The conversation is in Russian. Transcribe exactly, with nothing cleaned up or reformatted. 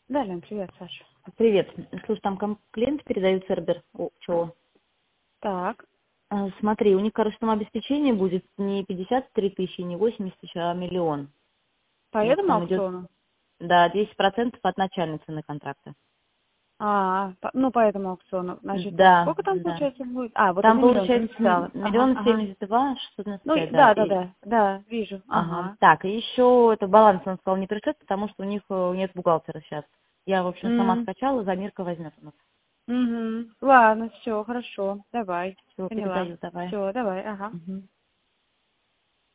Да, Лен, привет, Саша. Привет. Слушай, там ком- клиенты передают сервер. О, чего? Так, А, Смотри, у них, короче, там обеспечение будет не пятьдесят три тысячи, не восемьдесят тысяч, а миллион. по Вот этому там идет, аукциону? да, десять процентов от начальной цены контракта. А, по- ну, по этому аукциону. Значит, э, Да, сколько там, да. получается, будет? А, вот Там один миллион, ты получается м- написала. Ага, миллион ага. семьдесят два, шестьсот девяносто Ну, и- пять, да. да, да, И, да, да, вижу. ага. Ага. Так, и еще это баланс, он сказал, не пришлет, потому что у них э, нет бухгалтера сейчас. Я, в общем, сама М, скачала, за Мирка возьмет у нас. мгм. Ладно, все, хорошо. Давай. Все, Поняла. передаю, давай. Все, давай, ага. Мгм.